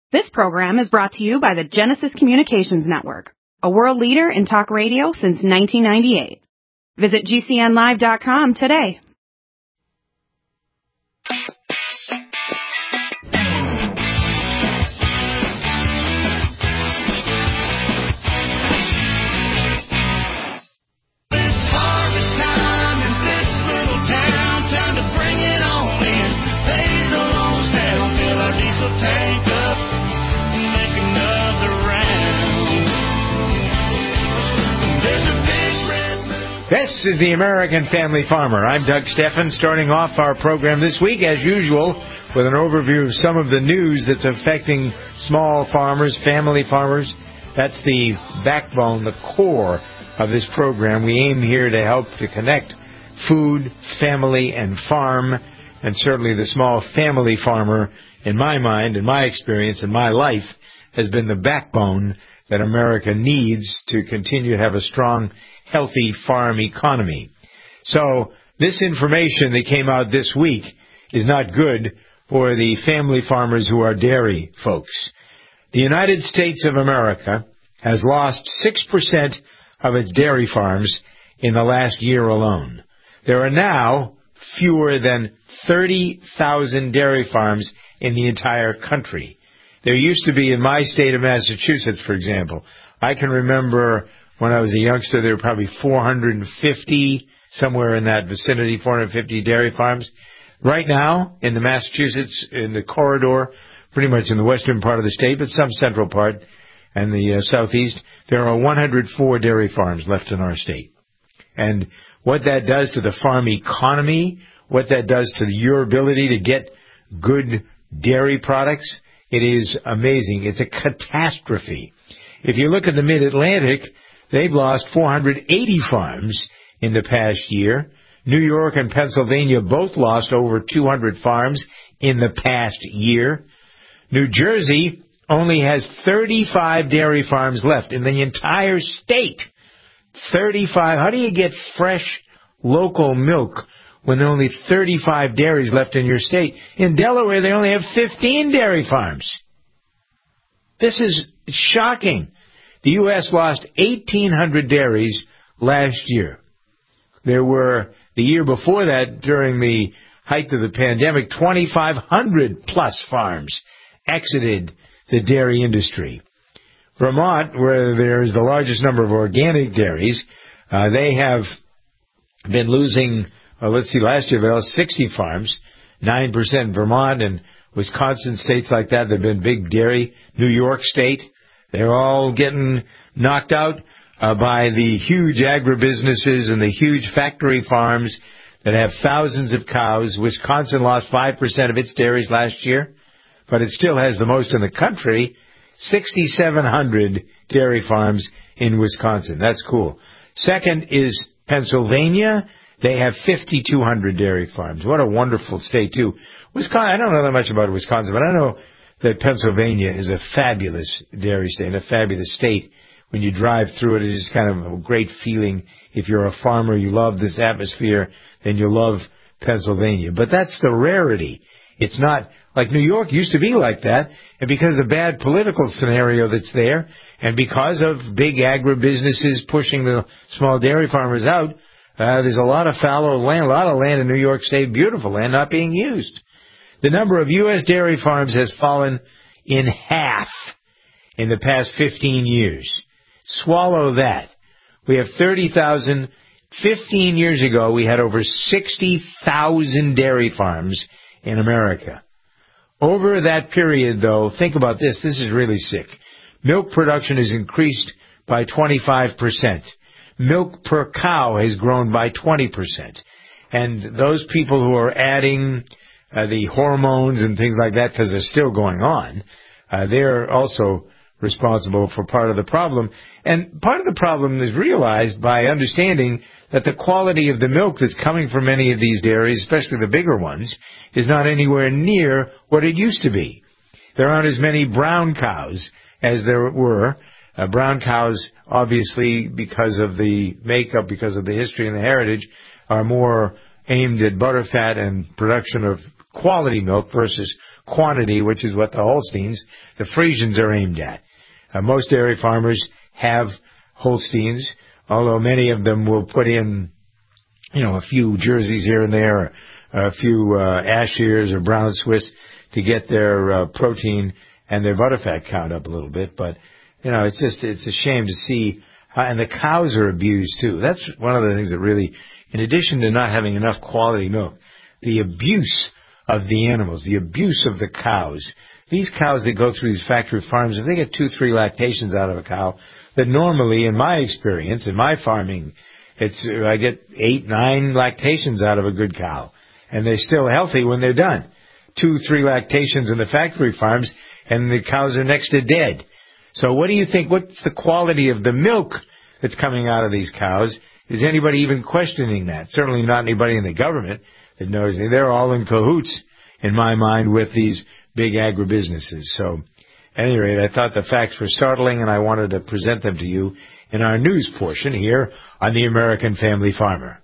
This program is brought to you by the Genesis Communications Network, a world leader in talk radio since 1998. Visit GCNlive.com today. This is the American Family Farmer. I'm Doug Steffen, starting off our program this week, as usual, with an overview of some of the news that's affecting small farmers, family farmers. That's the backbone, the core of this program. We aim here to help to connect food, family, and farm, and certainly the small family farmer, in my mind, in my experience, in my life, has been the backbone that America needs to continue to have a strong, healthy farm economy. So this information that came out this week is not good for the family farmers who are dairy folks. The United States of America has lost 6% of its dairy farms in the last year alone. There are now fewer than 30,000 dairy farms in the entire country. There used to be in my state of Massachusetts, for example. I can remember when I was a youngster, there were probably 450, somewhere in that vicinity, 450 dairy farms. Right now, in the Massachusetts, in the corridor, pretty much in the western part of the state, but some central part and the southeast, there are 104 dairy farms left in our state. And what that does to the farm economy, what that does to your ability to get good dairy products, it is amazing. It's a catastrophe. If you look at the Mid-Atlantic, they've lost 480 farms in the past year. New York and Pennsylvania both lost over 200 farms in the past year. New Jersey only has 35 dairy farms left in the entire state. 35. How do you get fresh local milk when there are only 35 dairies left in your state? In Delaware, they only have 15 dairy farms. This is shocking. The U.S. lost 1,800 dairies last year. There were, the year before that, during the height of the pandemic, 2,500 plus farms exited the dairy industry. Vermont, where there is the largest number of organic dairies, they have been losing, last year they lost 60 farms, 9% in Vermont, and Wisconsin, states like that, they've been big dairy. New York State, they're all getting knocked out by the huge agribusinesses and the huge factory farms that have thousands of cows. Wisconsin lost 5% of its dairies last year, but it still has the most in the country, 6,700 dairy farms in Wisconsin. That's cool. Second is Pennsylvania. They have 5,200 dairy farms. What a wonderful state, too. Wisconsin, I don't know that much about Wisconsin, but I know that Pennsylvania is a fabulous dairy state, a fabulous state. When you drive through it, it's just kind of a great feeling. If you're a farmer, you love this atmosphere, then you'll love Pennsylvania. But that's the rarity. It's not like New York used to be like that, and because of the bad political scenario that's there, and because of big agribusinesses pushing the small dairy farmers out, there's a lot of fallow land, a lot of land in New York State, beautiful land, not being used. The number of U.S. dairy farms has fallen in half in the past 15 years. Swallow that. We have 30,000. 15 years ago, we had over 60,000 dairy farms in America. Over that period, though, think about this. This is really sick. Milk production has increased by 25%. Milk per cow has grown by 20%. And those people who are adding the hormones and things like that, because they're still going on, they're also responsible for part of the problem. And part of the problem is realized by understanding that the quality of the milk that's coming from many of these dairies, especially the bigger ones, is not anywhere near what it used to be. There aren't as many brown cows as there were. Brown cows, obviously, because of the makeup, because of the history and the heritage, are more aimed at butterfat and production of quality milk versus quantity, which is what the Holsteins, the Friesians are aimed at. Most dairy farmers have Holsteins, although many of them will put in, a few Jerseys here and there, a few Ashers or Brown Swiss to get their protein and their butterfat count up a little bit. But, it's a shame to see how, and the cows are abused too. That's one of the things that really, in addition to not having enough quality milk, the abuse of the animals, the abuse of the cows. These cows that go through these factory farms, if they get 2-3 lactations out of a cow, that normally, in my experience, in my farming, I get 8-9 lactations out of a good cow. And they're still healthy when they're done. 2-3 lactations in the factory farms, and the cows are next to dead. So what do you think? What's the quality of the milk that's coming out of these cows? Is anybody even questioning that? Certainly not anybody in the government that knows. They're all in cahoots, in my mind, with these big agribusinesses. So, at any rate, I thought the facts were startling, and I wanted to present them to you in our news portion here on the American Family Farmer.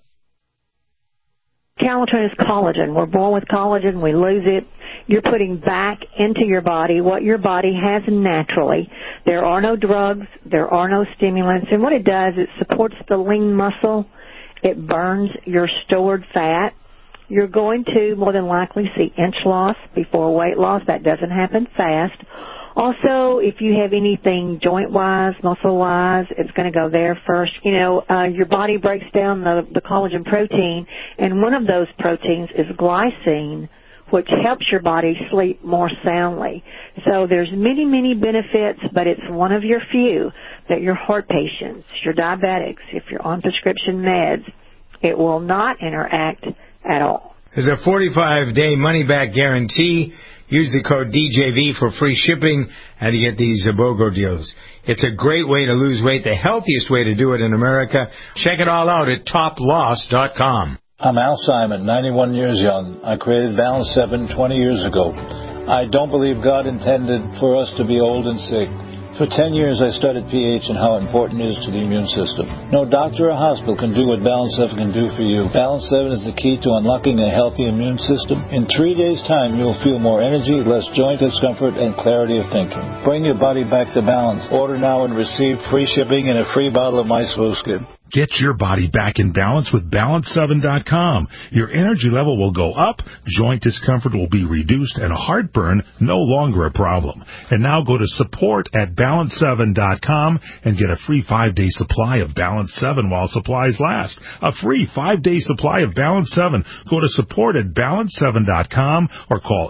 Calatin is collagen. We're born with collagen. We lose it. You're putting back into your body what your body has naturally. There are no drugs. There are no stimulants. And what it does, it supports the lean muscle. It burns your stored fat. You're going to more than likely see inch loss before weight loss. That doesn't happen fast. Also, if you have anything joint-wise, muscle-wise, it's going to go there first. Your body breaks down the collagen protein, and one of those proteins is glycine, which helps your body sleep more soundly. So there's many, many benefits, but it's one of your few that your heart patients, your diabetics, if you're on prescription meds, it will not interact at all. There's a 45-day money-back guarantee. Use the code DJV for free shipping and you get these BOGO deals. It's a great way to lose weight, the healthiest way to do it in America. Check it all out at toploss.com. I'm Al Simon, 91 years young. I created Balance 7 20 years ago. I don't believe God intended for us to be old and sick. For 10 years, I studied pH and how important it is to the immune system. No doctor or hospital can do what Balance 7 can do for you. Balance 7 is the key to unlocking a healthy immune system. In 3 days' time, you'll feel more energy, less joint discomfort, and clarity of thinking. Bring your body back to balance. Order now and receive free shipping and a free bottle of My Slow Skin. Get your body back in balance with Balance7.com. Your energy level will go up, joint discomfort will be reduced, and heartburn no longer a problem. And now go to support at Balance7.com and get a free 5-day supply of Balance 7 while supplies last. A free 5-day supply of Balance 7. Go to support at Balance7.com or call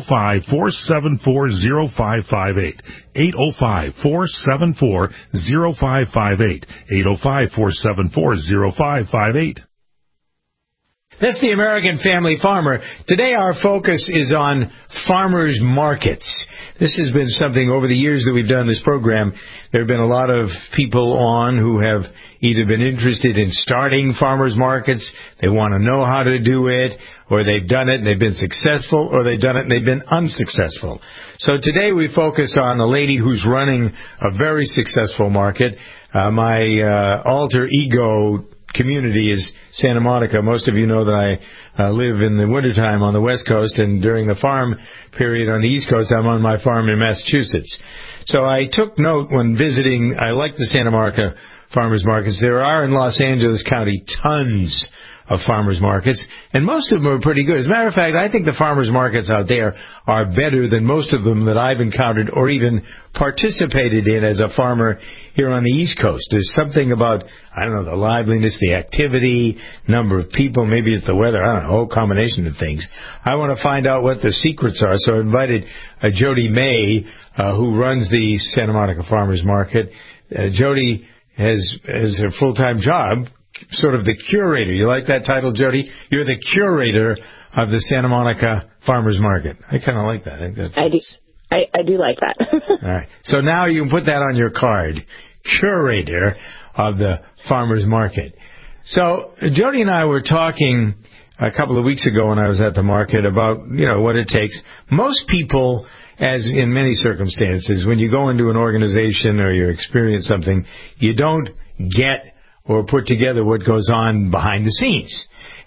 805-474-0558. 805-474-0558. 805-474-0558. That's the American Family Farmer. Today our focus is on farmers markets. This has been something over the years that we've done this program. There have been a lot of people on who have either been interested in starting farmers markets, they want to know how to do it, or they've done it and they've been successful, or they've done it and they've been unsuccessful. So today we focus on a lady who's running a very successful market. My alter ego community is Santa Monica. Most of you know that I live in the wintertime on the West Coast, and during the farm period on the East Coast, I'm on my farm in Massachusetts. So I took note when visiting, I like the Santa Monica farmers markets. There are in Los Angeles County tons of farmers markets, and most of them are pretty good. As a matter of fact, I think the farmers markets out there are better than most of them that I've encountered or even participated in as a farmer here on the East Coast. There's something about, I don't know, the liveliness, the activity, number of people, maybe it's the weather, I don't know, a whole combination of things. I want to find out what the secrets are, so I invited Jody May, who runs the Santa Monica Farmers Market. Jody has her full-time job, sort of the curator. You like that title, Jody? You're the curator of the Santa Monica Farmers Market. I kind of like that. I do. I do like that. All right. So now you can put that on your card. Curator of the Farmers Market. So Jody and I were talking a couple of weeks ago when I was at the market about, what it takes. Most people, as in many circumstances, when you go into an organization or you experience something, you don't get or put together what goes on behind the scenes.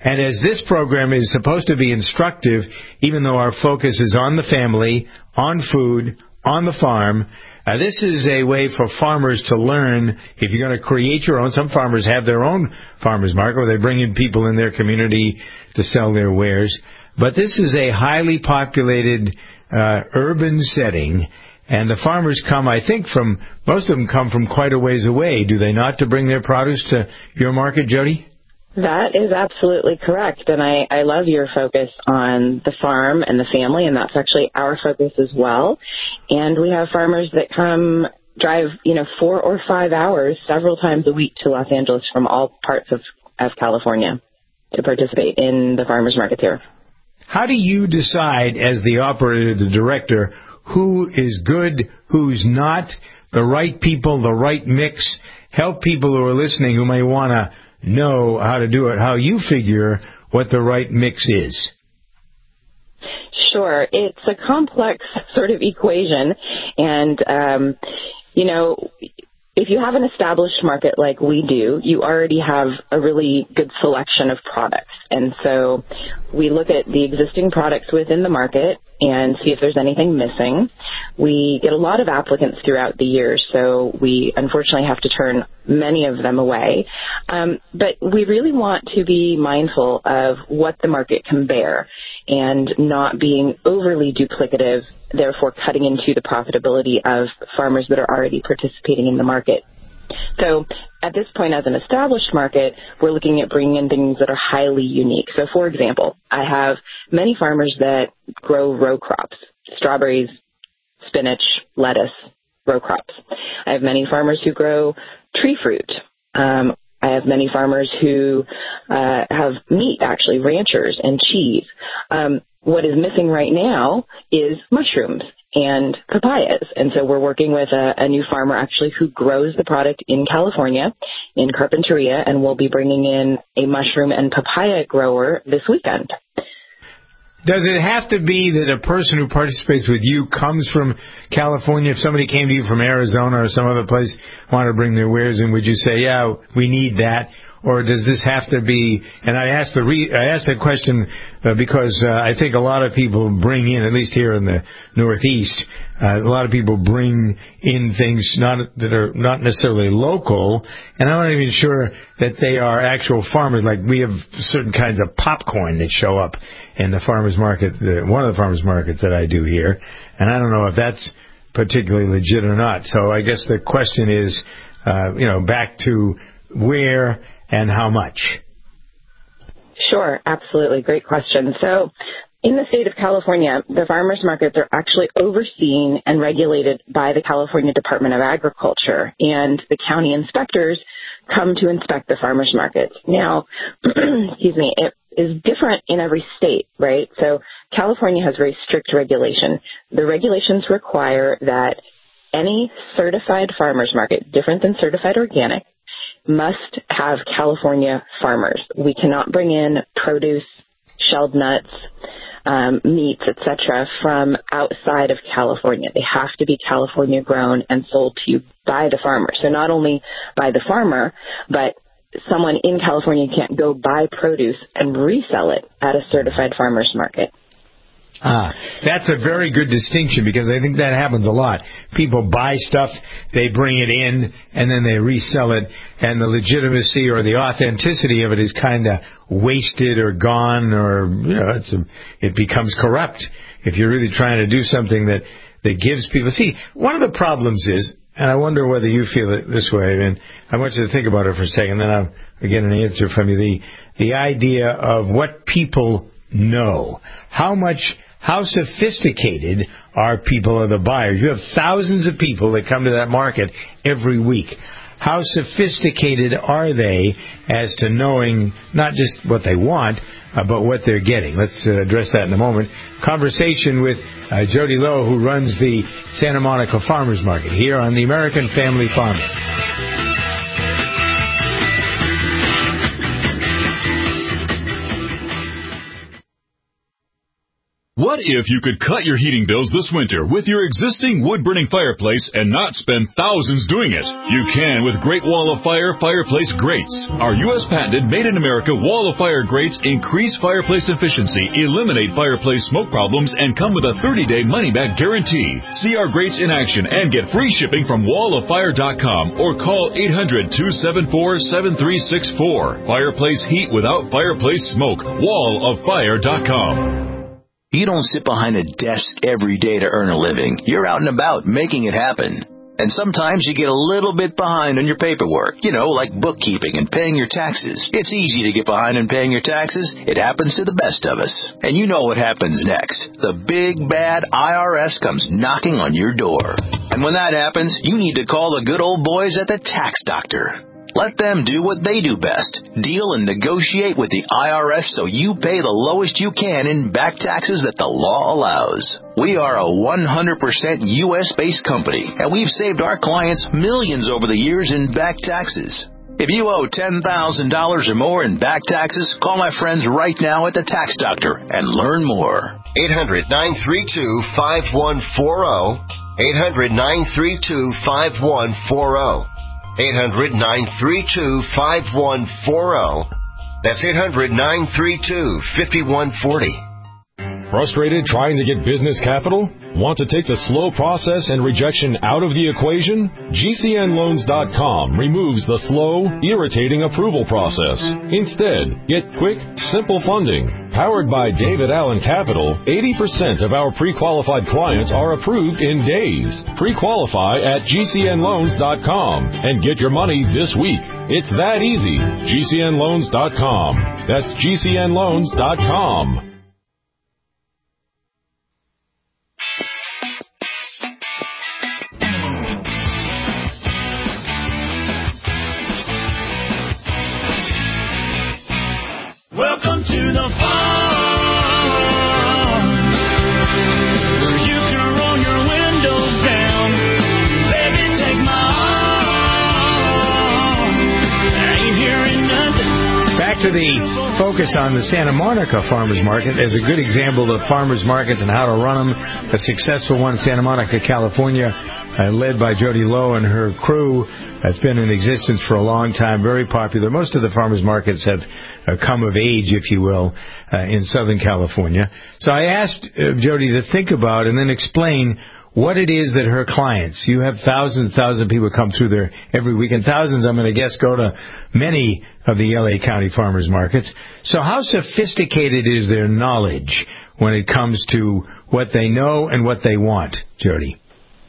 And as this program is supposed to be instructive, even though our focus is on the family, on food, on the farm, this is a way for farmers to learn if you're going to create your own. Some farmers have their own farmers market where they bring in people in their community to sell their wares. But this is a highly populated urban setting, and the farmers come, I think, most of them come from quite a ways away, do they not, to bring their produce to your market, Jody? That is absolutely correct, and I love your focus on the farm and the family, and that's actually our focus as well. And we have farmers that drive 4 or 5 hours several times a week to Los Angeles from all parts of California to participate in the farmers market here. How do you decide, as the operator, the director, who is good, who's not, the right people, the right mix? Help people who are listening who may want to know how to do it, how you figure what the right mix is. Sure. It's a complex sort of equation, and, if you have an established market like we do, you already have a really good selection of products. And so we look at the existing products within the market and see if there's anything missing. We get a lot of applicants throughout the year, so we unfortunately have to turn many of them away. But we really want to be mindful of what the market can bear and not being overly duplicative, therefore cutting into the profitability of farmers that are already participating in the market. So at this point, as an established market, we're looking at bringing in things that are highly unique. So, for example, I have many farmers that grow row crops, strawberries, spinach, lettuce, row crops. I have many farmers who grow tree fruit. I have many farmers who have meat, actually, ranchers and cheese. What is missing right now is mushrooms and papayas. And so we're working with a new farmer, actually, who grows the product in California, in Carpinteria, and we'll be bringing in a mushroom and papaya grower this weekend. Does it have to be that a person who participates with you comes from California? If somebody came to you from Arizona or some other place, wanted to bring their wares in, would you say, yeah, we need that? Or does this have to be, and I asked that question because I think a lot of people bring in, at least here in the Northeast, a lot of people bring in things that are not necessarily local, and I'm not even sure that they are actual farmers. Like we have certain kinds of popcorn that show up in the farmers market, one of the farmers markets that I do here, and I don't know if that's particularly legit or not. So I guess the question is, back to where and how much? Sure, absolutely. Great question. So in the state of California, the farmers markets are actually overseen and regulated by the California Department of Agriculture, and the county inspectors come to inspect the farmers markets. Now, it is different in every state, right? So California has very strict regulation. The regulations require that any certified farmers market, different than certified organic, must have California farmers. We cannot bring in produce, shelled nuts, meats, etc., from outside of California. They have to be California grown and sold to you by the farmer. So not only by the farmer, but someone in California can't go buy produce and resell it at a certified farmers market. That's a very good distinction, because I think that happens a lot. People buy stuff, they bring it in, and then they resell it, and the legitimacy or the authenticity of it is kind of wasted or gone, or it becomes corrupt if you're really trying to do something that gives people. See, one of the problems is, and I wonder whether you feel it this way, and I want you to think about it for a second, then I'll get an answer from you. The idea of what people know. How sophisticated are people, or the buyers? You have thousands of people that come to that market every week. How sophisticated are they as to knowing not just what they want, but what they're getting? Let's address that in a moment. Conversation with Jody Lowe, who runs the Santa Monica Farmers Market here on the American Family Farmer. What What if you could cut your heating bills this winter with your existing wood-burning fireplace and not spend thousands doing it? You can with Great Wall of Fire fireplace grates. Our U.S. patented made-in-America Wall of Fire grates increase fireplace efficiency, eliminate fireplace smoke problems, and come with a 30-day money-back guarantee. See our grates in action and get free shipping from walloffire.com or call 800-274-7364. Fireplace heat without fireplace smoke. walloffire.com. You don't sit behind a desk every day to earn a living. You're out and about making it happen. And sometimes you get a little bit behind on your paperwork, like bookkeeping and paying your taxes. It's easy to get behind on paying your taxes. It happens to the best of us. And you know what happens next. The big, bad IRS comes knocking on your door. And when that happens, you need to call the good old boys at the Tax Doctor. Let them do what they do best. Deal and negotiate with the IRS so you pay the lowest you can in back taxes that the law allows. We are a 100% U.S.-based company, and we've saved our clients millions over the years in back taxes. If you owe $10,000 or more in back taxes, call my friends right now at the Tax Doctor and learn more. 800-932-5140. 800-932-5140. 800-932-5140. That's 800-932-5140. Frustrated trying to get business capital? Want to take the slow process and rejection out of the equation? GCNloans.com removes the slow, irritating approval process. Instead, get quick, simple funding. Powered by David Allen Capital, 80% of our pre-qualified clients are approved in days. Pre-qualify at GCNloans.com and get your money this week. It's that easy. GCNloans.com. That's GCNloans.com. Welcome to the farm, where you can roll your windows down. Baby, take my arm. I ain't hearing nothing. Back to the focus on the Santa Monica Farmers Market as a good example of farmers markets and how to run them. A successful one, Santa Monica, California, led by Jody Lowe and her crew. It's been in existence for a long time, very popular. Most of the farmers markets have come of age, if you will, in Southern California. So I asked Jody to think about and then explain what it is that her clients, you have thousands of people come through there every week, and thousands, I'm going to guess, go to many of the L.A. County farmers markets. So how sophisticated is their knowledge when it comes to what they know and what they want, Jody?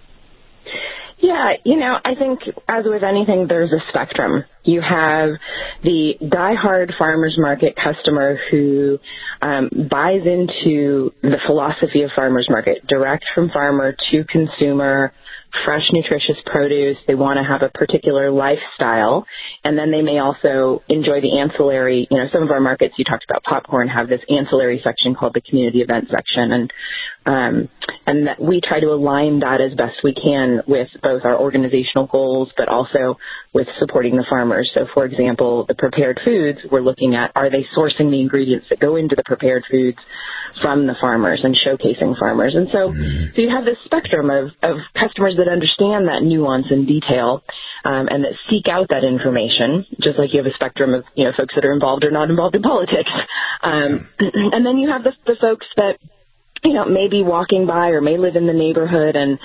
Yeah, I think as with anything, there's a spectrum. You have the diehard farmers market customer who buys into the philosophy of farmers market, direct from farmer to consumer, fresh, nutritious produce. They want to have a particular lifestyle, and then they may also enjoy the ancillary. Some of our markets, you talked about popcorn, have this ancillary section called the community event section, and that we try to align that as best we can with both our organizational goals, but also with supporting the farmers. So, for example, the prepared foods, we're looking at, are they sourcing the ingredients that go into the prepared foods from the farmers and showcasing farmers? And so you have this spectrum of customers that understand that nuance and detail, and that seek out that information, just like you have a spectrum of, folks that are involved or not involved in politics. And then you have the folks that, may be walking by or may live in the neighborhood and,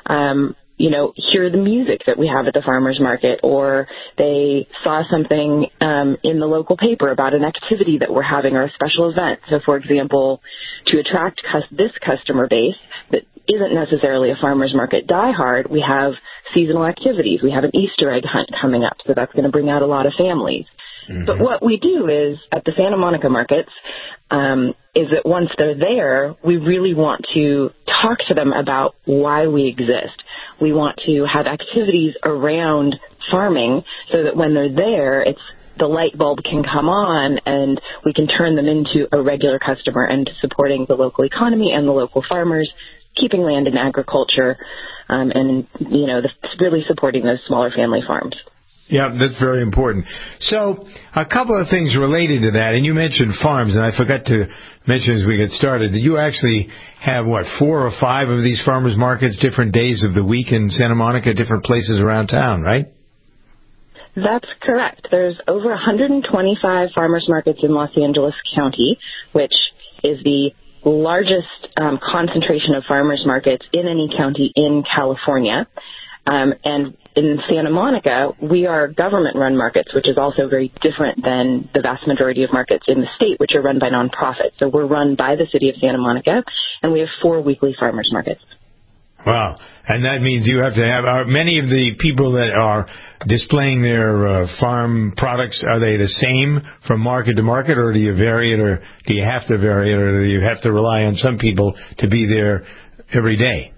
hear the music that we have at the farmers market, or they saw something in the local paper about an activity that we're having or a special event. So, for example, to attract this customer base that isn't necessarily a farmers market diehard, we have seasonal activities. We have an Easter egg hunt coming up, so that's going to bring out a lot of families. Mm-hmm. But what we do is, at the Santa Monica markets, is that once they're there, we really want to talk to them about why we exist. We want to have activities around farming so that when they're there, the light bulb can come on and we can turn them into a regular customer and supporting the local economy and the local farmers, keeping land in agriculture, and really supporting those smaller family farms. Yeah, that's very important. So, a couple of things related to that, and you mentioned farms, and I forgot to mention as we get started that you actually have, 4 or 5 of these farmers markets, different days of the week in Santa Monica, different places around town, right? That's correct. There's over 125 farmers markets in Los Angeles County, which is the largest concentration of farmers markets in any county in California. And in Santa Monica, we are government-run markets, which is also very different than the vast majority of markets in the state, which are run by nonprofits. So we're run by the city of Santa Monica, and we have 4 weekly farmers markets. Wow. And that means you have to have, many of the people that are displaying their farm products, are they the same from market to market, or do you vary it, or do you have to vary it, or do you have to rely on some people to be there every day?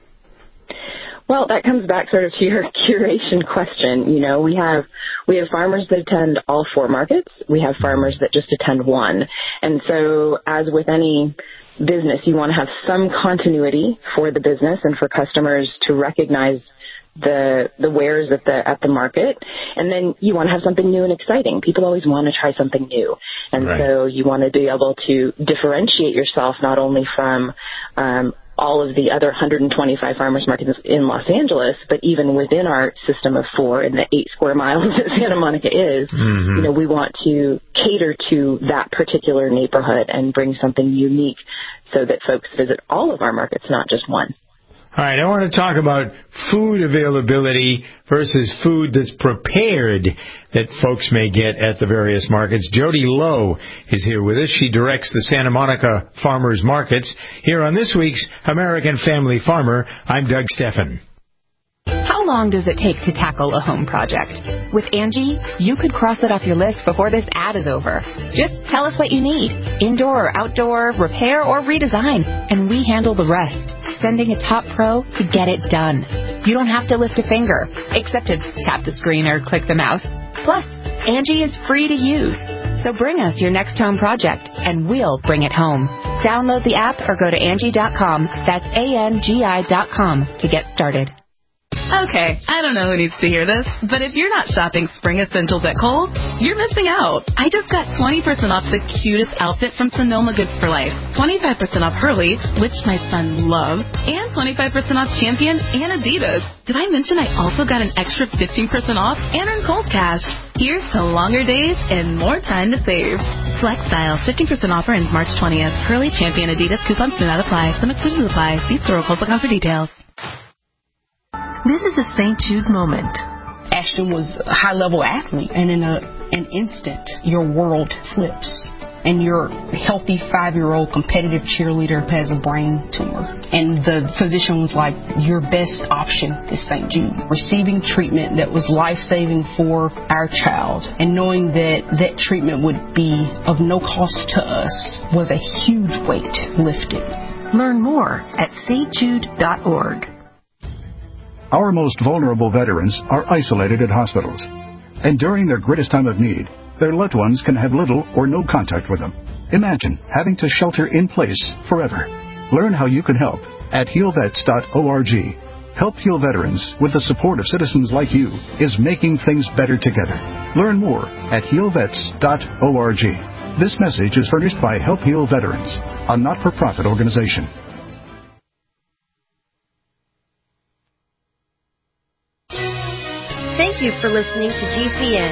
Well, that comes back sort of to your curation question. You know, we have farmers that attend all 4 markets. We have farmers that just attend one. And so as with any business, you want to have some continuity for the business and for customers to recognize the wares at the market. And then you want to have something new and exciting. People always want to try something new. And so you want to be able to differentiate yourself not only from all of the other 125 farmers markets in Los Angeles, but even within our system of 4 in the 8 square miles that Santa Monica is, you know, we want to cater to that particular neighborhood and bring something unique so that folks visit all of our markets, not just one. All right, I want to talk about food availability versus food that's prepared that folks may get at the various markets. Jody Lowe is here with us. She directs the Santa Monica Farmers Markets. Here on this week's American Family Farmer, I'm Doug Steffen. How long does it take to tackle a home project? With Angie, you could cross it off your list before this ad is over. Just tell us what you need, indoor or outdoor, repair or redesign, and we handle the rest, sending a top pro to get it done. You don't have to lift a finger, except to tap the screen or click the mouse. Plus, Angie is free to use. So bring us your next home project, and we'll bring it home. Download the app or go to Angie.com, that's ANGI.com, to get started. Okay, I don't know who needs to hear this, but if you're not shopping spring essentials at Kohl's, you're missing out. I just got 20% off the cutest outfit from Sonoma Goods for Life, 25% off Hurley, which my son loves, and 25% off Champion and Adidas. Did I mention I also got an extra 15% off and earned Kohl's cash? Here's to longer days and more time to save. Select styles, 15% offer ends March 20th. Hurley, Champion, Adidas, coupons do not apply. Some exclusions apply. See store or Kohl's.com for details. This is a St. Jude moment. Ashton was a high-level athlete, and in an instant, your world flips. And your healthy 5-year-old competitive cheerleader has a brain tumor. And the physician was like, your best option is St. Jude. Receiving treatment that was life-saving for our child, and knowing that that treatment would be of no cost to us, was a huge weight lifted. Learn more at stjude.org. Our most vulnerable veterans are isolated at hospitals, and during their greatest time of need, their loved ones can have little or no contact with them. Imagine having to shelter in place forever. Learn how you can help at healvets.org. Help Heal Veterans, with the support of citizens like you, is making things better together. Learn more at healvets.org. This message is furnished by Help Heal Veterans, a not-for-profit organization. Thank you for listening to GCN.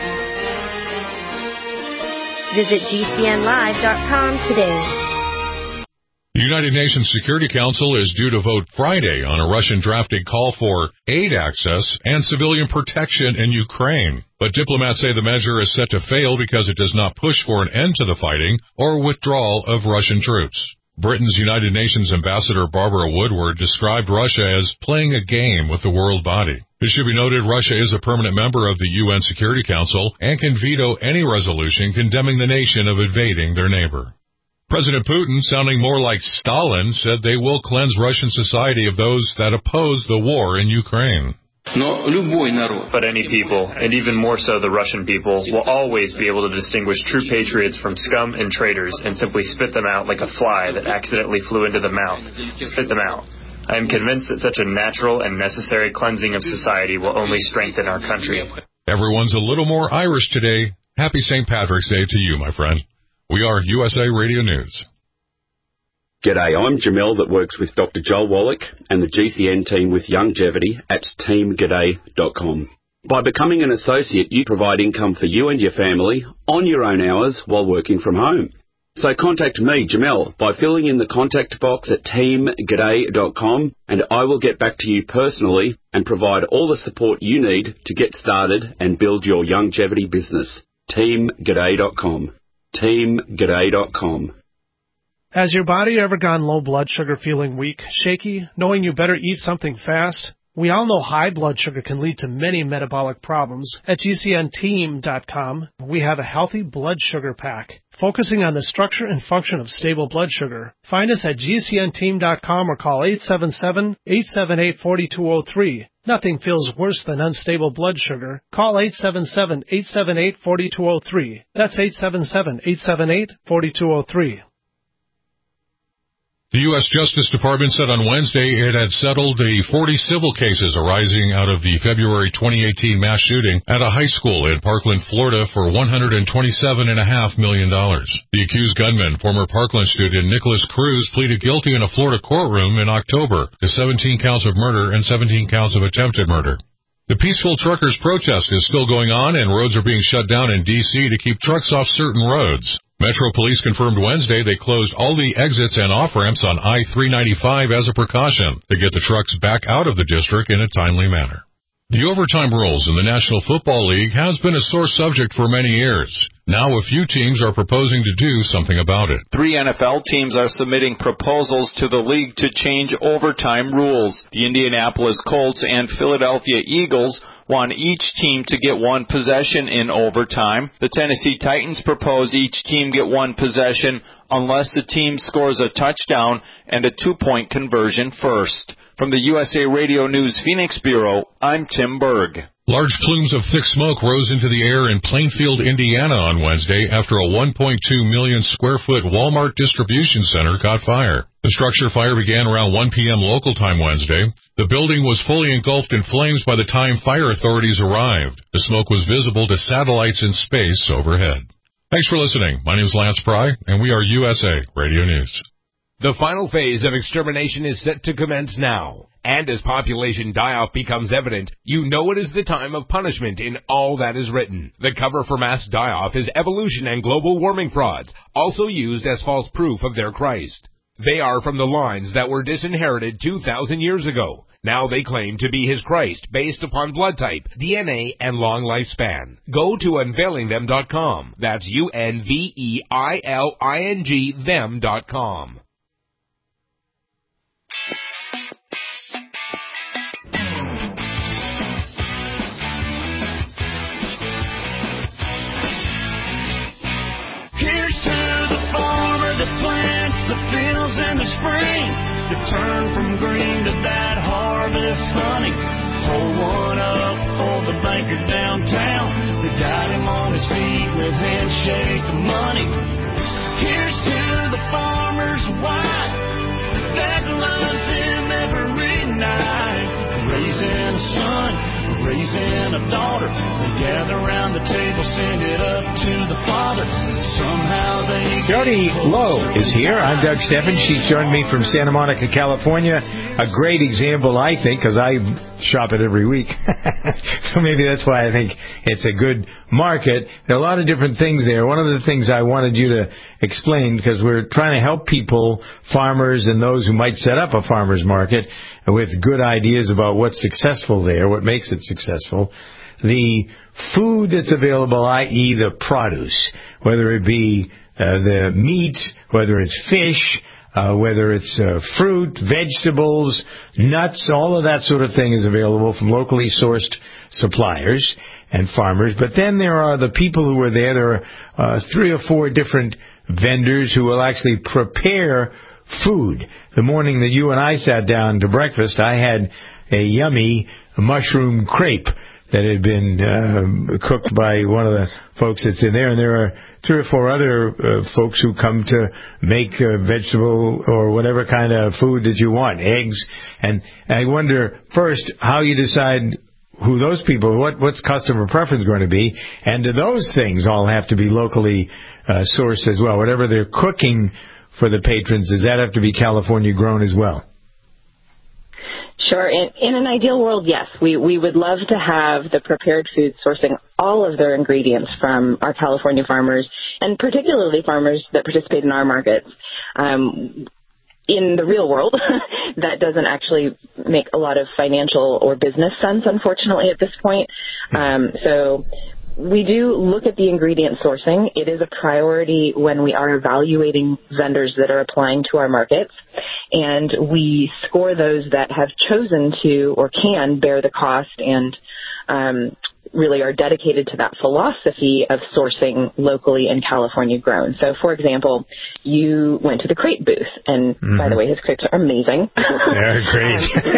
Visit GCNlive.com today. The United Nations Security Council is due to vote Friday on a Russian-drafted call for aid access and civilian protection in Ukraine. But diplomats say the measure is set to fail because it does not push for an end to the fighting or withdrawal of Russian troops. Britain's United Nations Ambassador Barbara Woodward described Russia as playing a game with the world body. It should be noted Russia is a permanent member of the UN Security Council and can veto any resolution condemning the nation of invading their neighbor. President Putin, sounding more like Stalin, said they will cleanse Russian society of those that oppose the war in Ukraine. But any people, and even more so the Russian people, will always be able to distinguish true patriots from scum and traitors and simply spit them out like a fly that accidentally flew into the mouth. Spit them out. I am convinced that such a natural and necessary cleansing of society will only strengthen our country. Everyone's a little more Irish today. Happy St. Patrick's Day to you, my friend. We are USA Radio News. G'day, I'm Jamel that works with Dr. Joel Wallach and the GCN team with Longevity at teamg'day.com. By becoming an associate, you provide income for you and your family on your own hours while working from home. So contact me, Jamel, by filling in the contact box at teamg'day.com, and I will get back to you personally and provide all the support you need to get started and build your longevity business. teamg'day.com. teamg'day.com. Has your body ever gone low blood sugar, feeling weak, shaky, knowing you better eat something fast? We all know high blood sugar can lead to many metabolic problems. At GCNteam.com, we have a healthy blood sugar pack, focusing on the structure and function of stable blood sugar. Find us at GCNteam.com or call 877-878-4203. Nothing feels worse than unstable blood sugar. Call 877-878-4203. That's 877-878-4203. The U.S. Justice Department said on Wednesday it had settled the 40 civil cases arising out of the February 2018 mass shooting at a high school in Parkland, Florida for $127.5 million. The accused gunman, former Parkland student Nicholas Cruz, pleaded guilty in a Florida courtroom in October to 17 counts of murder and 17 counts of attempted murder. The peaceful truckers' protest is still going on, and roads are being shut down in D.C. to keep trucks off certain roads. Metro Police confirmed Wednesday they closed all the exits and off-ramps on I-395 as a precaution to get the trucks back out of the district in a timely manner. The overtime rules in the National Football League has been a sore subject for many years. Now a few teams are proposing to do something about it. 3 NFL teams are submitting proposals to the league to change overtime rules. The Indianapolis Colts and Philadelphia Eagles want each team to get one possession in overtime. The Tennessee Titans propose each team get one possession unless the team scores a touchdown and a 2-point conversion first. From the USA Radio News Phoenix Bureau, I'm Tim Berg. Large plumes of thick smoke rose into the air in Plainfield, Indiana on Wednesday after a 1.2 million square foot Walmart distribution center caught fire. The structure fire began around 1 p.m. local time Wednesday. The building was fully engulfed in flames by the time fire authorities arrived. The smoke was visible to satellites in space overhead. Thanks for listening. My name is Lance Pry, and we are USA Radio News. The final phase of extermination is set to commence now. And as population die-off becomes evident, you know it is the time of punishment in all that is written. The cover for mass die-off is evolution and global warming frauds, also used as false proof of their Christ. They are from the lines that were disinherited 2,000 years ago. Now they claim to be his Christ based upon blood type, DNA, and long lifespan. Go to unveilingthem.com. That's UNVEILING them.com. Here's to the farmer that plants the fields in the spring, to turn from green to that harvest honey. Pour one up for the banker downtown who got him on his feet with handshake money. Here's to the farmer's wife that loves him every night, raising a son, raising a daughter. They gather around the table, send it up to the Father. Somehow they... Jody Lowe is here. I'm Doug Steffen. She joined me from Santa Monica, California. A great example, I think, because I shop it every week. So maybe that's why I think it's a good market. There are a lot of different things there. One of the things I wanted you to explain, because we're trying to help people, farmers and those who might set up a farmer's market, with good ideas about what's successful there, what makes it successful. The food that's available, i.e. the produce, whether it be the meat, whether it's fish, whether it's fruit, vegetables, nuts, all of that sort of thing is available from locally sourced suppliers and farmers. But then there are the people who are there. There are 3 or 4 different vendors who will actually prepare food. The morning that you and I sat down to breakfast, I had a yummy mushroom crepe that had been cooked by one of the folks that's in there. And there are 3 or 4 other folks who come to make vegetable or whatever kind of food that you want, eggs. And I wonder, first, how you decide who those people, what's customer preference going to be, and do those things all have to be locally sourced as well? Whatever they're cooking for the patrons, does that have to be California grown as well? Sure. In an ideal world, yes. We would love to have the prepared foods sourcing all of their ingredients from our California farmers, and particularly farmers that participate in our markets. In the real world, that doesn't actually make a lot of financial or business sense, unfortunately, at this point. So we do look at the ingredient sourcing. It is a priority when we are evaluating vendors that are applying to our markets, and we score those that have chosen to or can bear the cost and really are dedicated to that philosophy of sourcing locally and California grown. So, for example, you went to the crepe booth, and by the way, his crepes are amazing. They're great.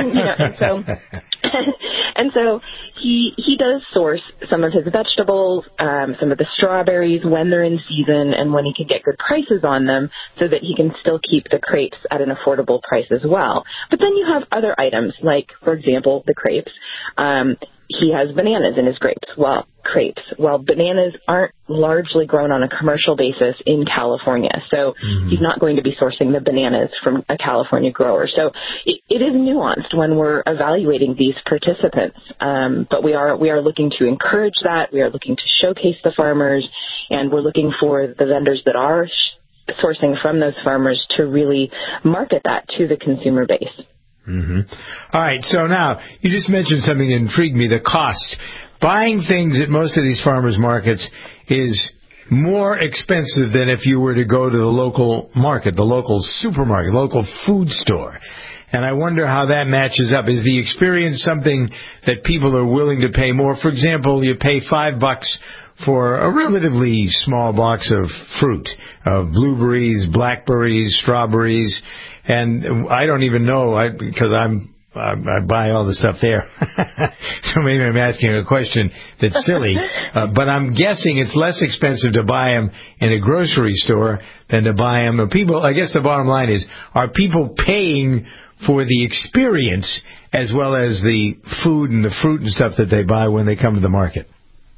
And so he does source some of his vegetables, some of the strawberries when they're in season and when he can get good prices on them so that he can still keep the crepes at an affordable price as well. But then you have other items like, for example, the crepes. He has bananas in his crepes. Well, bananas aren't largely grown on a commercial basis in California, so he's not going to be sourcing the bananas from a California grower. So it is nuanced when we're evaluating these participants, but we are looking to encourage that. We are looking to showcase the farmers, and we're looking for the vendors that are sourcing from those farmers to really market that to the consumer base. All right, so now, you just mentioned something that intrigued me, the cost. Buying things at most of these farmers markets is more expensive than if you were to go to the local market, the local supermarket, local food store. And I wonder how that matches up. Is the experience something that people are willing to pay more? For example, you pay $5 for a relatively small box of fruit, of blueberries, blackberries, strawberries, and I don't even know, because I buy all the stuff there. So maybe I'm asking a question that's silly, but I'm guessing it's less expensive to buy them in a grocery store than to buy them. I guess the bottom line is, are people paying for the experience as well as the food and the fruit and stuff that they buy when they come to the market?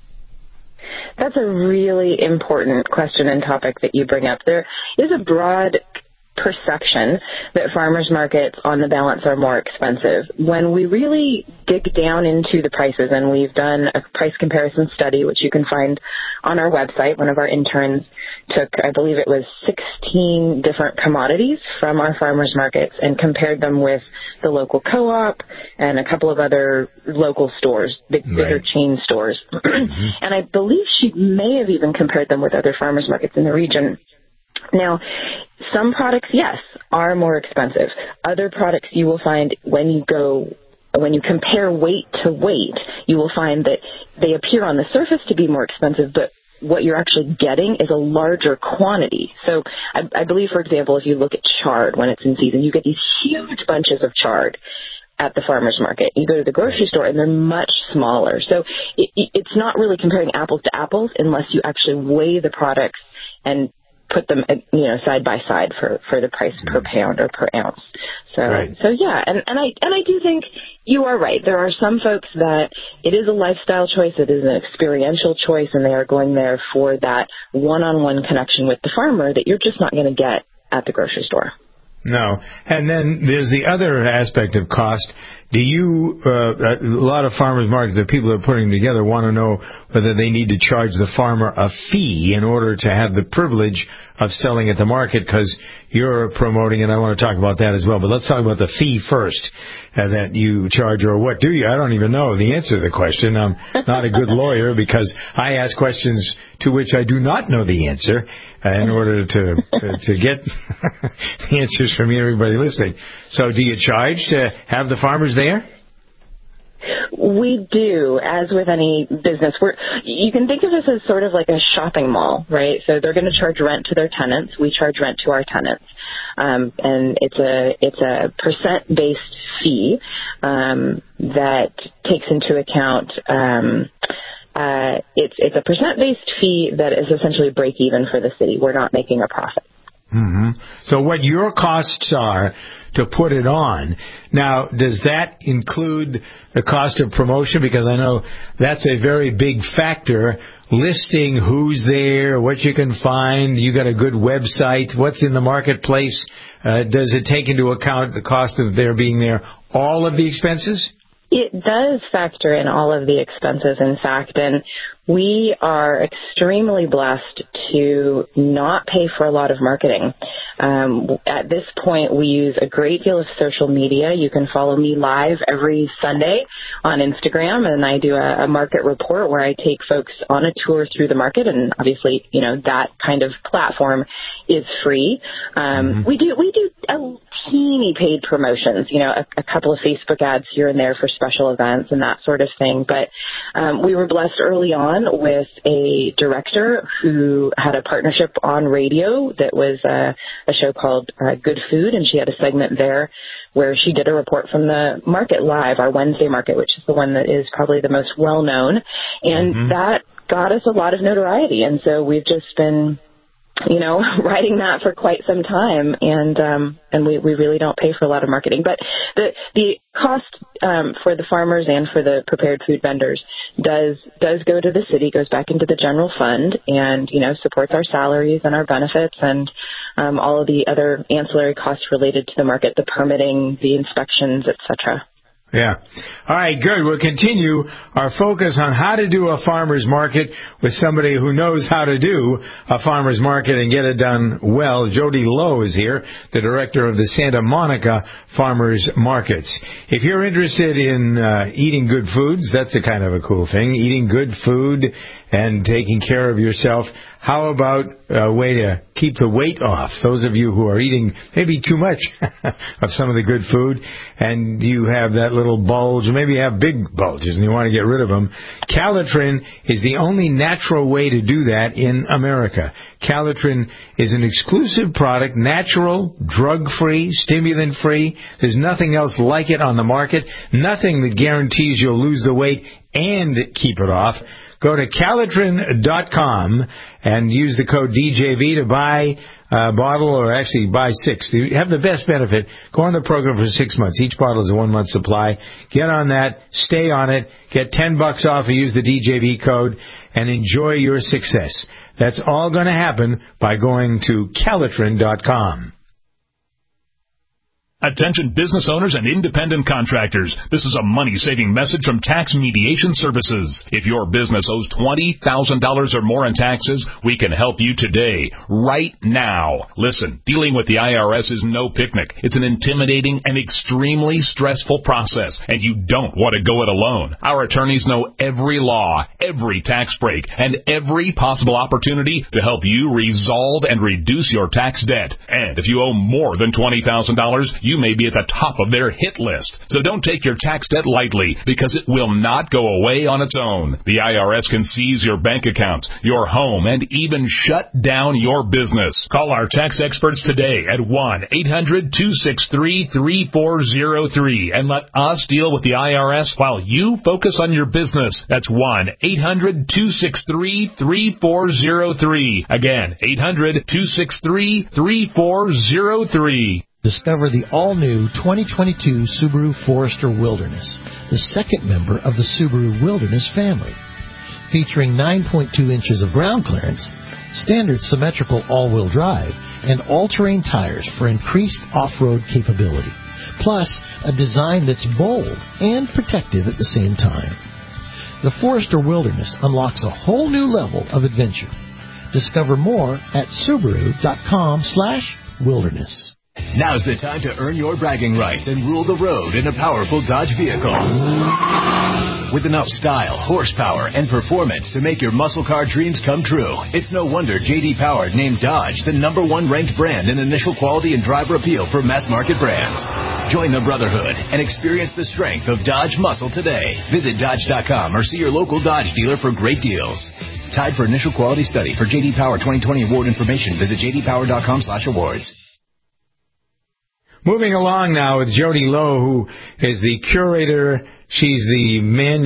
That's a really important question and topic that you bring up. There is a broad perception that farmers markets on the balance are more expensive. When we really dig down into the prices, and we've done a price comparison study, which you can find on our website. One of our interns took, I believe it was 16 different commodities from our farmers markets and compared them with the local co-op and a couple of other local stores, bigger chain stores. And I believe she may have even compared them with other farmers markets in the region. Now, some products, yes, are more expensive. Other products you will find when you compare weight to weight, you will find that they appear on the surface to be more expensive, but what you're actually getting is a larger quantity. So I believe, for example, if you look at chard when it's in season, you get these huge bunches of chard at the farmer's market. You go to the grocery store and they're much smaller. So it's not really comparing apples to apples unless you actually weigh the products and put them, side by side for the price per pound or per ounce. So yeah, and I do think you are right. There are some folks that it is a lifestyle choice, it is an experiential choice, and they are going there for that one-on-one connection with the farmer that you're just not going to get at the grocery store. No. And then there's the other aspect of cost. Do you, a lot of farmers markets that people are putting together want to know whether they need to charge the farmer a fee in order to have the privilege of selling at the market, because you're promoting, and I want to talk about that as well. But let's talk about the fee first that you charge, or what do you? I don't even know the answer to the question. I'm not a good lawyer because I ask questions to which I do not know the answer in order to get the answers from everybody listening. So do you charge to have the farmers there? We do, as with any business. You can think of us as sort of like a shopping mall, right? So they're going to charge rent to their tenants. We charge rent to our tenants. And it's a percent-based fee that takes into account it's a percent-based fee that is essentially break even for the city. We're not making a profit. Mm-hmm. So what your costs are to put it on. Now, does that include the cost of promotion? Because I know that's a very big factor. Listing who's there, what you can find. You got a good website. What's in the marketplace? Does it take into account the cost of their being there, all of the expenses? It does factor in all of the expenses, in fact, and we are extremely blessed to not pay for a lot of marketing. At this point, we use a great deal of social media. You can follow me live every Sunday on Instagram, and I do a market report where I take folks on a tour through the market, and obviously, you know, that kind of platform is free. We do a teeny paid promotions, you know, a couple of Facebook ads here and there for special events and that sort of thing. But we were blessed early on with a director who had a partnership on radio that was a show called Good Food, and she had a segment there where she did a report from the market live, our Wednesday market, which is the one that is probably the most well-known. And that got us a lot of notoriety. And so we've just been, you know, writing that for quite some time, and we really don't pay for a lot of marketing. But the cost for the farmers and for the prepared food vendors does go to the city, goes back into the general fund, and, you know, supports our salaries and our benefits and all of the other ancillary costs related to the market, the permitting, the inspections, etc. Yeah. All right, good. We'll continue our focus on how to do a farmer's market with somebody who knows how to do a farmer's market and get it done well. Jody Lowe is here, the director of the Santa Monica Farmers Markets. If you're interested in eating good foods, that's a kind of a cool thing, eating good food and taking care of yourself. How about a way to keep the weight off? Those of you who are eating maybe too much of some of the good food, and you have that little bulge, or maybe you have big bulges and you want to get rid of them, Calitrin is the only natural way to do that in America. Calitrin is an exclusive product, natural, drug-free, stimulant-free. There's nothing else like it on the market, nothing that guarantees you'll lose the weight and keep it off. Go to Calitrin.com and use the code DJV to buy a bottle, or actually buy 6. You have the best benefit. Go on the program for 6 months. Each bottle is a 1-month supply. Get on that. Stay on it. Get $10 off and use the DJV code and enjoy your success. That's all going to happen by going to Calitrin.com. Attention business owners and independent contractors. This is a money-saving message from Tax Mediation Services. If your business owes $20,000 or more in taxes, we can help you today, right now. Listen, dealing with the IRS is no picnic. It's an intimidating and extremely stressful process, and you don't want to go it alone. Our attorneys know every law, every tax break, and every possible opportunity to help you resolve and reduce your tax debt. And if you owe more than $20,000, you may be at the top of their hit list. So don't take your tax debt lightly, because it will not go away on its own. The IRS can seize your bank accounts, your home, and even shut down your business. Call our tax experts today at 1-800-263-3403 and let us deal with the IRS while you focus on your business. That's 1-800-263-3403. Again, 800-263-3403. Discover the all-new 2022 Subaru Forester Wilderness, the second member of the Subaru Wilderness family. Featuring 9.2 inches of ground clearance, standard symmetrical all-wheel drive, and all-terrain tires for increased off-road capability. Plus, a design that's bold and protective at the same time. The Forester Wilderness unlocks a whole new level of adventure. Discover more at Subaru.com/wilderness. Now's the time to earn your bragging rights and rule the road in a powerful Dodge vehicle. With enough style, horsepower, and performance to make your muscle car dreams come true, it's no wonder J.D. Power named Dodge the #1 ranked brand in initial quality and driver appeal for mass market brands. Join the brotherhood and experience the strength of Dodge muscle today. Visit Dodge.com or see your local Dodge dealer for great deals. Tied for initial quality study. For J.D. Power 2020 award information, visit jdpower.com/awards. Moving along now with Jody Lowe, who is the curator She's the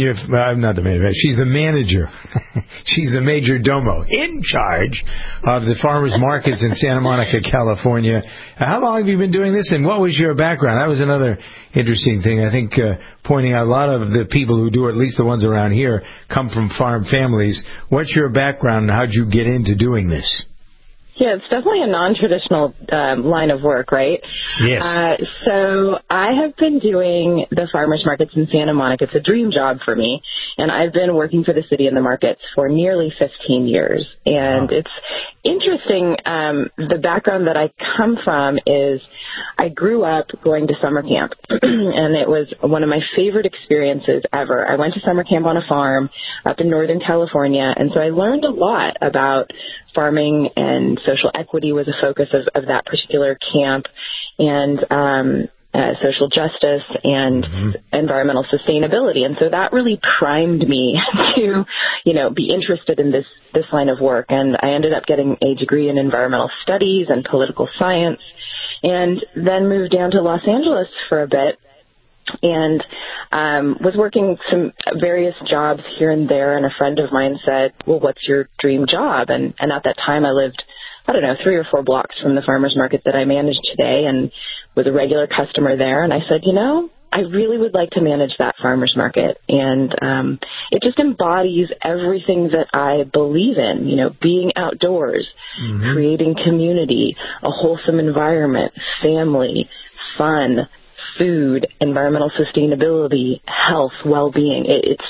she's the manager. She's the major domo in charge of the farmers markets in Santa Monica, California. How long have you been doing this, and what was your background? That was another interesting thing. I think pointing out a lot of the people who do it, at least the ones around here, come from farm families. What's your background, and how'd you get into doing this? Yeah, it's definitely a non-traditional line of work, right? Yes. So I have been doing the farmers markets in Santa Monica. It's a dream job for me, and I've been working for the city and the markets for nearly 15 years. And It's interesting. The background that I come from is I grew up going to summer camp, and it was one of my favorite experiences ever. I went to summer camp on a farm up in Northern California, and so I learned a lot about farming, and social equity was a focus of that particular camp, and social justice and environmental sustainability. And so that really primed me to, be interested in this line of work. And I ended up getting a degree in environmental studies and political science, and then moved down to Los Angeles for a bit, and was working some various jobs here and there, and a friend of mine said, well, what's your dream job? And at that time I lived, 3 or 4 blocks from the farmers market that I manage today, and was a regular customer there. And I said, I really would like to manage that farmers market. And it just embodies everything that I believe in, being outdoors, creating community, a wholesome environment, family, fun, food, environmental sustainability, health, well-being.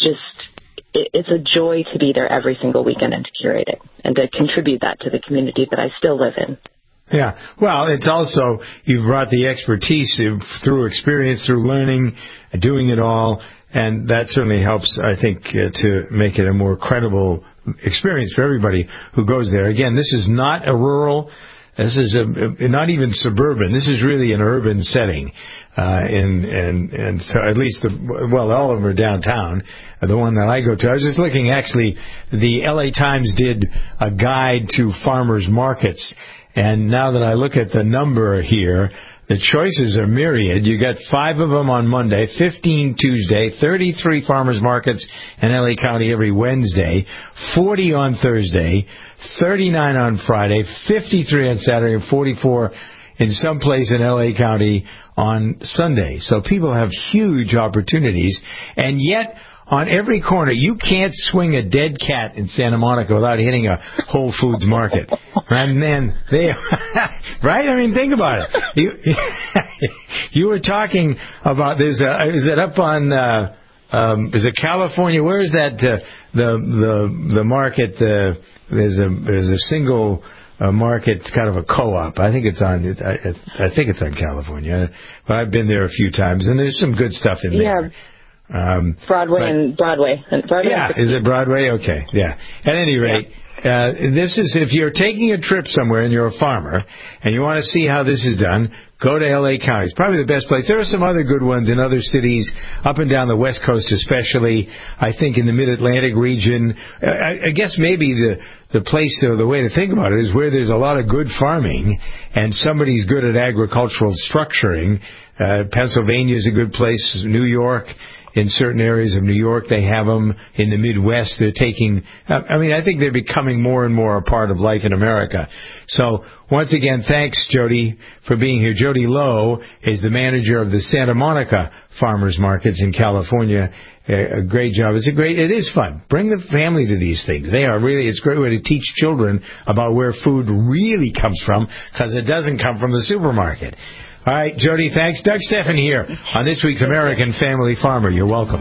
It's a joy to be there every single weekend and to curate it and to contribute that to the community that I still live in. Yeah. Well, it's also, you've brought the expertise through experience, through learning, doing it all, and that certainly helps, I think, to make it a more credible experience for everybody who goes there. Again, this is not a rural, this is not even suburban. This is really an urban setting. And so at least all of them are downtown. The one that I go to, I was just looking, actually, the LA Times did a guide to farmers markets. And now that I look at the number here, the choices are myriad. You got 5 of them on Monday, 15 Tuesday, 33 farmers markets in LA County every Wednesday, 40 on Thursday, 39 on Friday, 53 on Saturday, and 44 in some place in LA County on Sunday. So people have huge opportunities, and yet on every corner, you can't swing a dead cat in Santa Monica without hitting a Whole Foods market. And then right? I mean, think about it. You were talking about is it up on is it California? Where is that the market? There's a single market, kind of a co-op. I think it's on California. But I've been there a few times, and there's some good stuff in there. Broadway. Yeah, is it Broadway? Okay, yeah. At any rate, this is, if you're taking a trip somewhere and you're a farmer and you want to see how this is done, go to LA County. It's probably the best place. There are some other good ones in other cities, up and down the West Coast especially. I think in the Mid-Atlantic region. I guess maybe the place, or the way to think about it, is where there's a lot of good farming and somebody's good at agricultural structuring. Pennsylvania is a good place. New York. In certain areas of New York, they have them. In the Midwest, they're taking, I think they're becoming more and more a part of life in America. So, once again, thanks, Jody, for being here. Jody Lowe is the manager of the Santa Monica Farmers Markets in California. A great job. It is fun. Bring the family to these things. It's a great way to teach children about where food really comes from, because it doesn't come from the supermarket. All right, Jody, thanks. Doug Stephan here on this week's American Family Farmer. You're welcome.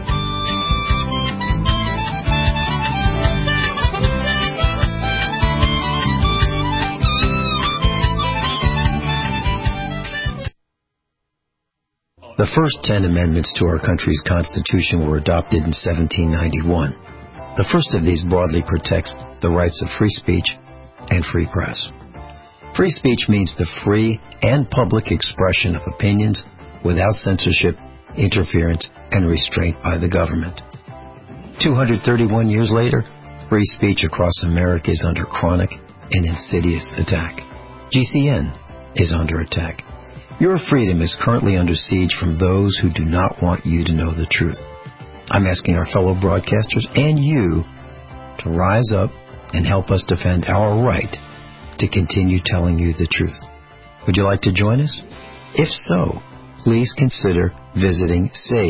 The first 10 amendments to our country's Constitution were adopted in 1791. The first of these broadly protects the rights of free speech and free press. Free speech means the free and public expression of opinions without censorship, interference, and restraint by the government. 231 years later, free speech across America is under chronic and insidious attack. GCN is under attack. Your freedom is currently under siege from those who do not want you to know the truth. I'm asking our fellow broadcasters and you to rise up and help us defend our right to continue telling you the truth. Would you like to join us? If so, please consider visiting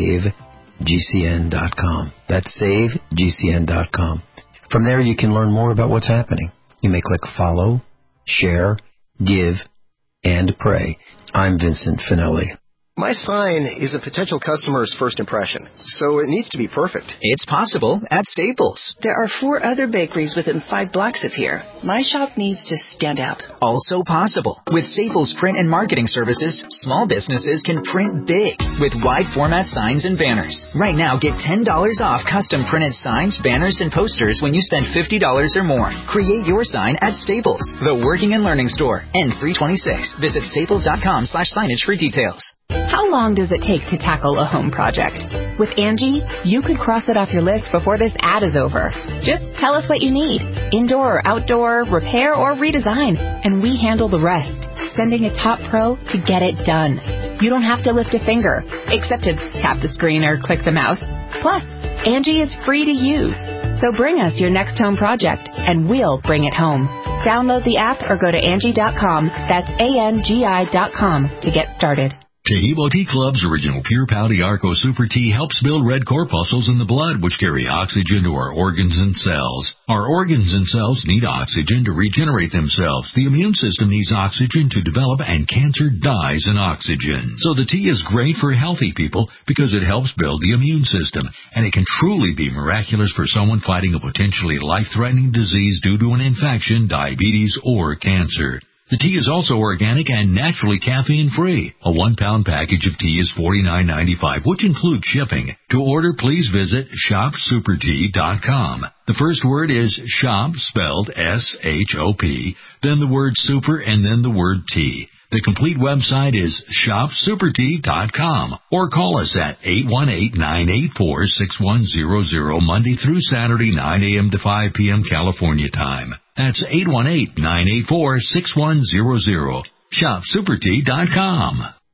SaveGCN.com. That's SaveGCN.com. From there, you can learn more about what's happening. You may click follow, share, give, and pray. I'm Vincent Finelli. My sign is a potential customer's first impression, so it needs to be perfect. It's possible at Staples. There are 4 other bakeries within 5 blocks of here. My shop needs to stand out. Also possible. With Staples print and marketing services, small businesses can print big with wide format signs and banners. Right now, get $10 off custom printed signs, banners, and posters when you spend $50 or more. Create your sign at Staples, the working and learning store. N326. Visit staples.com/signage for details. How long does it take to tackle a home project? With Angie, you could cross it off your list before this ad is over. Just tell us what you need. Indoor or outdoor, repair or redesign. And we handle the rest, sending a top pro to get it done. You don't have to lift a finger, except to tap the screen or click the mouse. Plus, Angie is free to use. So bring us your next home project, and we'll bring it home. Download the app or go to Angie.com. That's ANGI.com to get started. Taheebo Tea Club's original Pure Pau Arco Super Tea helps build red corpuscles in the blood, which carry oxygen to our organs and cells. Our organs and cells need oxygen to regenerate themselves. The immune system needs oxygen to develop, and cancer dies in oxygen. So the tea is great for healthy people because it helps build the immune system, and it can truly be miraculous for someone fighting a potentially life-threatening disease due to an infection, diabetes, or cancer. The tea is also organic and naturally caffeine-free. A 1-pound package of tea is $49.95, which includes shipping. To order, please visit shopsupertea.com. The first word is shop, spelled S-H-O-P, then the word super, and then the word tea. The complete website is shopsupertea.com, or call us at 818-984-6100 Monday through Saturday, 9 a.m. to 5 p.m. California time. That's 818-984-6100. shopsupertea.com.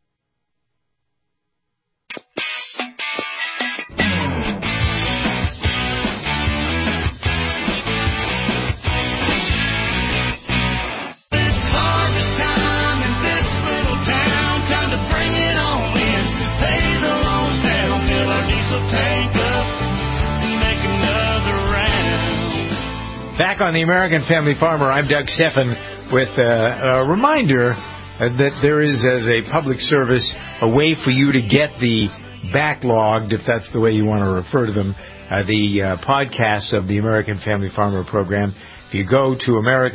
Back on the American Family Farmer, I'm Doug Steffen with a reminder that there is, as a public service, a way for you to get the backlogged, if that's the way you want to refer to them, the podcasts of the American Family Farmer program. If you go to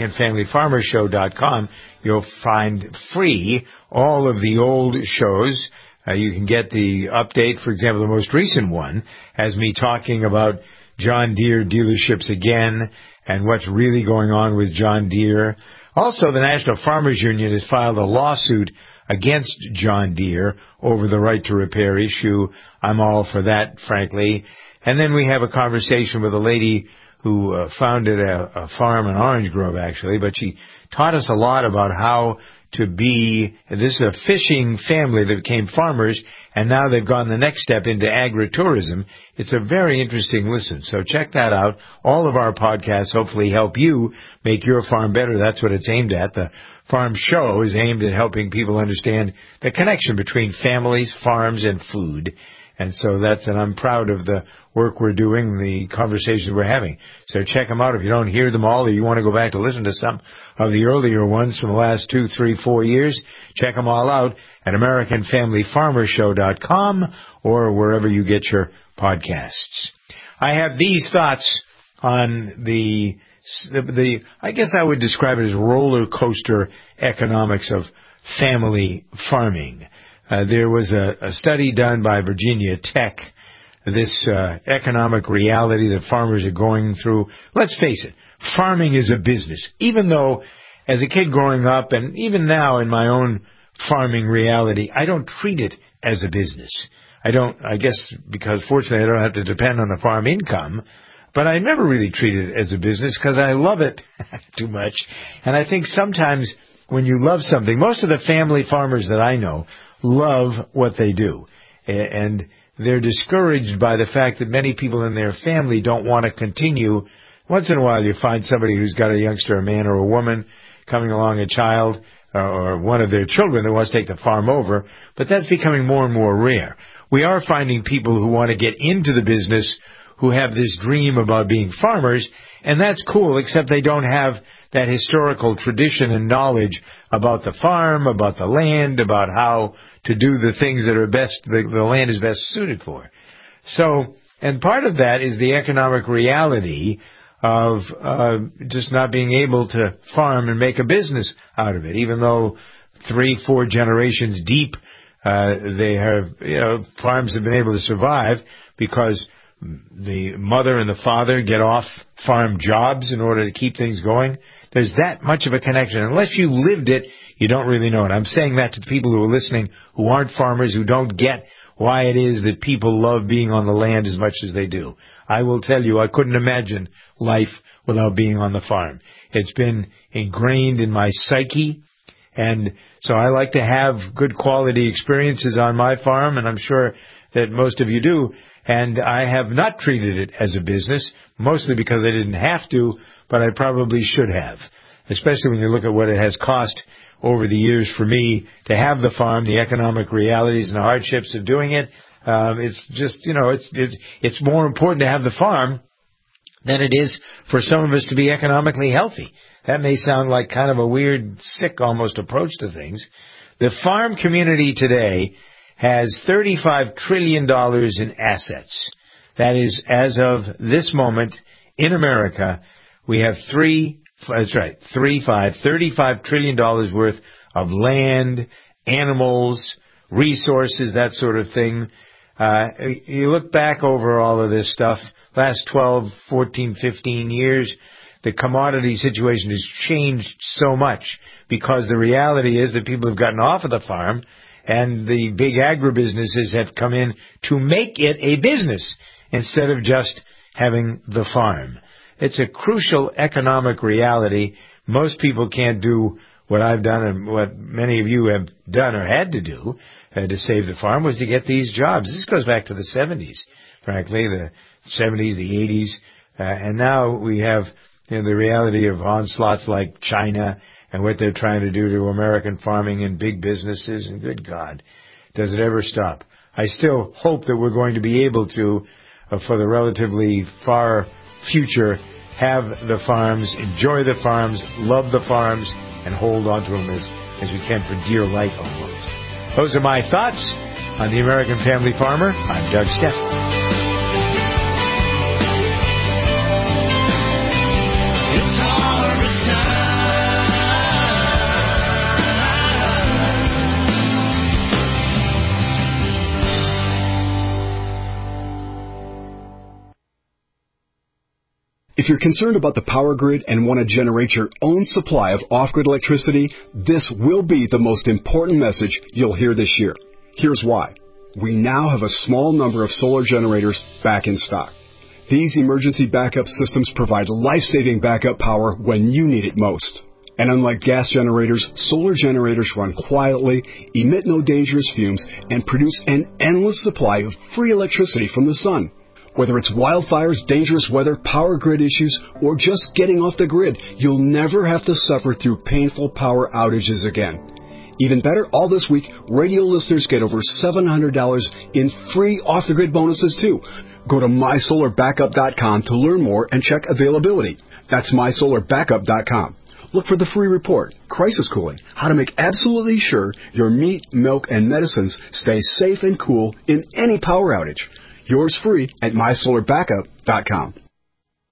AmericanFamilyFarmerShow.com, you'll find free all of the old shows. You can get the update. For example, the most recent one has me talking about John Deere dealerships again, and what's really going on with John Deere. Also, the National Farmers Union has filed a lawsuit against John Deere over the right to repair issue. I'm all for that, frankly. And then we have a conversation with a lady who founded a farm in Orange Grove, actually, but she taught us a lot about how to be, this is a fishing family that became farmers, and now they've gone the next step into agritourism. It's a very interesting listen, so check that out. All of our podcasts hopefully help you make your farm better. That's what it's aimed at. The Farm Show is aimed at helping people understand the connection between families, farms, and food. And so and I'm proud of the work we're doing, the conversations we're having. So check them out if you don't hear them all, or you want to go back to listen to some of the earlier ones from the last 2, 3, 4 years. Check them all out at AmericanFamilyFarmerShow.com or wherever you get your podcasts. I have these thoughts on the I guess I would describe it as roller coaster economics of family farming. There was a study done by Virginia Tech, this economic reality that farmers are going through. Let's face it, farming is a business. Even though, as a kid growing up, and even now in my own farming reality, I don't treat it as a business. I guess because fortunately I don't have to depend on the farm income, but I never really treat it as a business because I love it too much. And I think sometimes when you love something, most of the family farmers that I know love what they do. And they're discouraged by the fact that many people in their family don't want to continue. Once in a while you find somebody who's got a youngster, a man or a woman, coming along, a child, or one of their children that wants to take the farm over, but that's becoming more and more rare. We are finding people who want to get into the business who have this dream about being farmers, and that's cool, except they don't have that historical tradition and knowledge about the farm, about the land, about how to do the things that are best, the land is best suited for. So, and part of that is the economic reality of just not being able to farm and make a business out of it, even though 3-4 generations deep, they have, farms have been able to survive because the mother and the father get off farm jobs in order to keep things going. There's that much of a connection. Unless you lived it, you don't really know it. I'm saying that to the people who are listening who aren't farmers, who don't get why it is that people love being on the land as much as they do. I will tell you, I couldn't imagine life without being on the farm. It's been ingrained in my psyche, and so I like to have good quality experiences on my farm, and I'm sure that most of you do. And I have not treated it as a business, mostly because I didn't have to, but I probably should have, especially when you look at what it has cost over the years for me to have the farm, the economic realities and the hardships of doing it. It's just, it's more important to have the farm than it is for some of us to be economically healthy. That may sound like kind of a weird, sick almost approach to things. The farm community today has $35 trillion in assets. That is, as of this moment in America, we have $35 trillion worth of land, animals, resources, that sort of thing. You look back over all of this stuff, last 12, 14, 15 years, the commodity situation has changed so much because the reality is that people have gotten off of the farm and the big agribusinesses have come in to make it a business instead of just having the farm. It's a crucial economic reality. Most people can't do what I've done and what many of you have done or had to do to save the farm was to get these jobs. This goes back to the 70s, frankly, the 70s, the 80s, and now we have the reality of onslaughts like China and what they're trying to do to American farming and big businesses, and good God, does it ever stop? I still hope that we're going to be able to, for the relatively far future, have the farms, enjoy the farms, love the farms, and hold on to them as we can for dear life almost. Those are my thoughts on the American Family Farmer. I'm Doug Steffen. If you're concerned about the power grid and want to generate your own supply of off-grid electricity, this will be the most important message you'll hear this year. Here's why. We now have a small number of solar generators back in stock. These emergency backup systems provide life-saving backup power when you need it most. And unlike gas generators, solar generators run quietly, emit no dangerous fumes, and produce an endless supply of free electricity from the sun. Whether it's wildfires, dangerous weather, power grid issues, or just getting off the grid, you'll never have to suffer through painful power outages again. Even better, all this week, radio listeners get over $700 in free off-the-grid bonuses, too. Go to MySolarBackup.com to learn more and check availability. That's MySolarBackup.com. Look for the free report, Crisis Cooling, how to make absolutely sure your meat, milk, and medicines stay safe and cool in any power outage. Yours free at MySolarBackup.com.